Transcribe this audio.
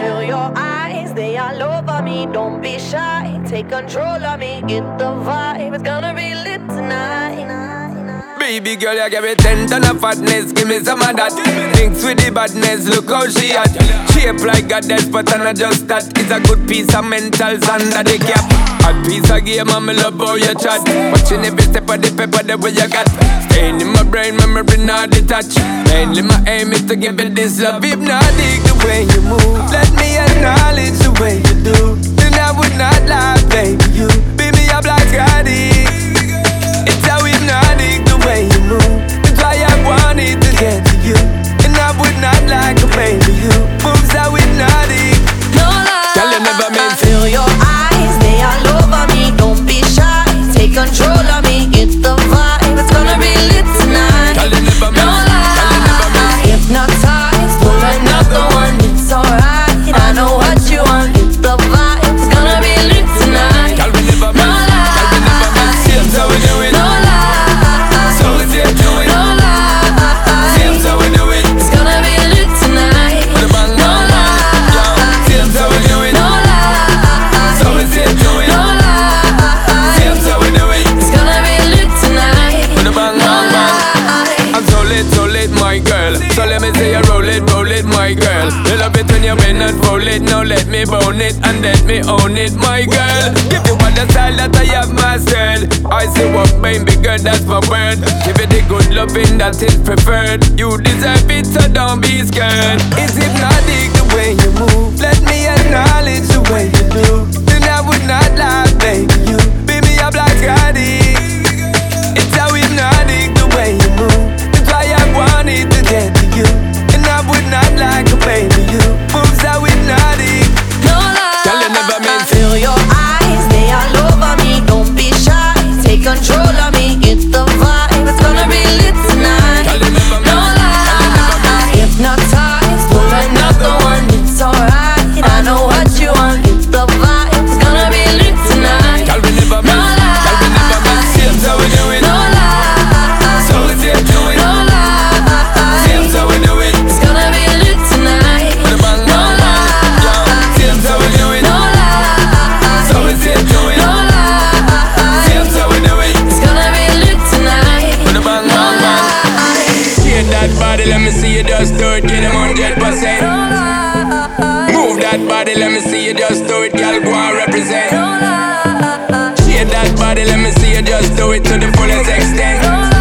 feel your eyes, they all over me. Don't be shy, take control of me. Get the vibe, it's gonna be lit tonight. Baby girl, you give me 10 ton of fatness, give me some of that. Mix with the badness, look how she at. Shape like a death, but I'm not just that. It's a good piece of mentals under the cap. A piece of game, I'm love how you chat. Watching every step of the paper, the way you got. Staying in my brain, memory not detached. Mainly my aim is to give it this love. If not, dig the way you move. Let me acknowledge the way you do. Then I would not lie, baby, you beat me up like Scotty. It's how hypnotic the way you move. That's why I wanted to get to you. And I would not like a baby, you moves how hypnotic. No lie, girl, you never meant to. Feel your eyes, they all over me. Don't be shy, take control of me. Get the vibe, it's gonna be lit tonight. Girl, you never meant. No lie, hypnotized, pull another one. It's alright, I know what you want. Get the vibe, it's gonna be lit tonight. Girl, we never meant. Girl, we never meant. Seems how we do it. No lie, so we see it do it. no lie, Seems how we do it. it's gonna be lit tonight. With a bang, No bang, bang. lie, Seems how we do it. no lie, So we see it do it. no lie, Seems how we do it. it's gonna be lit tonight. With a bang, bang, bang. I'm so lit, my girl. So let me say you roll it, my girl. You love it when you bend and roll it. Now let me bone it and let me own it, my girl. Give you all the style that I have mastered. I say what baby girl, that's my word. Give it the good loving that is preferred. You deserve it, so don't be scared. It's hypnotic the way you move. Let me acknowledge the way you do. Then I would not lie, baby, you beat me up like Scotty. It's how hypnotic the way you move. That's why I wanted to get to you. And I would not like a baby, you moves how hypnotic. No lie, Girl, you never meant to. feel your eyes, they all over me. Don't be shy, take control of me. Get the vibe, it's gonna be lit tonight. Girl, you never meant. No lie, hypnotized, pull another one. It's alright, I know what you want. Get the vibe, it's gonna be lit tonight. Girl, we never No meant. Girl, we never meant. Seems how we do it. No lie, So we see it do it. no lie, Seems how we do it. it's gonna be lit tonight. With a bang, No bang, bang. lie, Seems how we do it. no lie, So we see it do it. no lie, Seems how we do it. it's gonna be lit tonight. With a bang, bang, bang. Shake that body, let me see you just do it. Get them 100%. Move that body, let me see you just do it. Girl, go and represent. Shake that body, let me see you just do it to the fullest extent.